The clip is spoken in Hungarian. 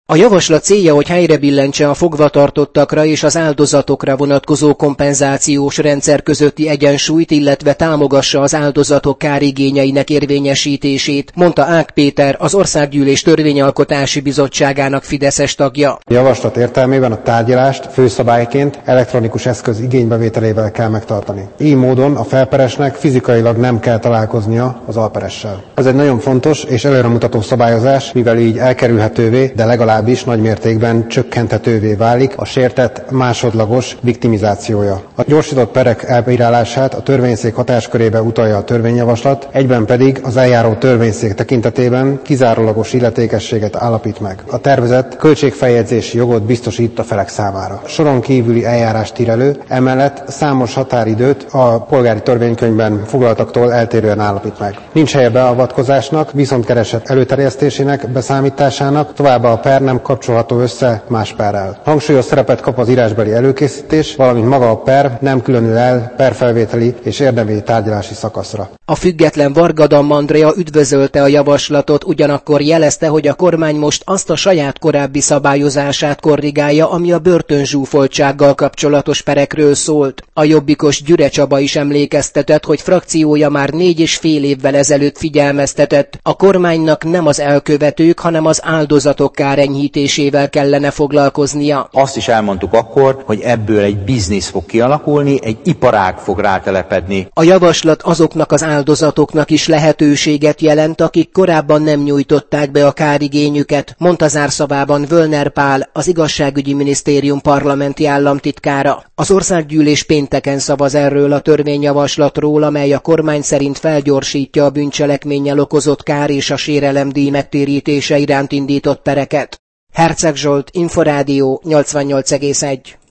A javaslat célja, hogy helyrebillentse a fogvatartottakra és az áldozatokra vonatkozó kompenzációs rendszer közötti egyensúlyt, illetve támogassa az áldozatok kárigényeinek érvényesítését, mondta Ág Péter, az Országgyűlés Törvényalkotási Bizottságának fideszes tagja. A javaslat értelmében a tárgyalást főszabályként elektronikus eszköz igénybevételével kell megtartani. Így módon a felperesnek fizikailag nem kell találkoznia az alperessel. Ez egy nagyon fontos és előremutató szabályozás, mivel így elkerülhetővé, de legalábbis nagy mértékben csökkenthetővé válik a sértett másodlagos viktimizációja. A gyorsított perek elbírálását a törvényszék hatáskörébe utalja a törvényjavaslat, egyben pedig az eljáró törvényszék tekintetében kizárólagos illetékességet állapít meg. A tervezet költségfeljegyzési jogot biztosít a felek számára. Soron kívüli eljárást ír elő, emellett számos határidőt a polgári törvénykönyvben foglaltaktól eltérően állapít meg. Nincs helye beavatkozásnak, viszontkereset előterjesztésének, beszámításának, továbbá a per nem kapcsolható össze más perrel. Hangsúlyos szerepet kap az írásbeli előkészítés, valamint maga a per nem különül el perfelvételi és érdemi tárgyalási szakaszra. A független Varga Damm Andrea üdvözölte a javaslatot, ugyanakkor jelezte, hogy a kormány most azt a saját korábbi szabályozását korrigálja, ami a börtönzsúfoltsággal kapcsolatos perekről szólt. A jobbikos Gyüre Csaba is emlékeztetett, hogy frakciója már 4,5 évvel ezelőtt figyelmeztetett. A kormánynak nem az elkövetők, hanem az áldozatok kárenyhítésével kellene foglalkoznia. Azt is elmondtuk akkor, hogy ebből egy biznisz fog kialakulni, egy iparág fog rátelepedni. A javaslat azoknak az áldozatoknak is lehetőséget jelent, akik korábban nem nyújtották be a kárigényüket, mondta zárszavában Völner Pál, az Igazságügyi Minisztérium parlamenti államtitkára. Az Országgyűlés pénteken szavaz erről a törvényjavaslatról, amely a kormány szerint felgyorsítja a bűncselekménnyel okozott kár és a sérelemdíj megtérítése iránt indított pereket. Herceg Zsolt, Inforádió 88,1.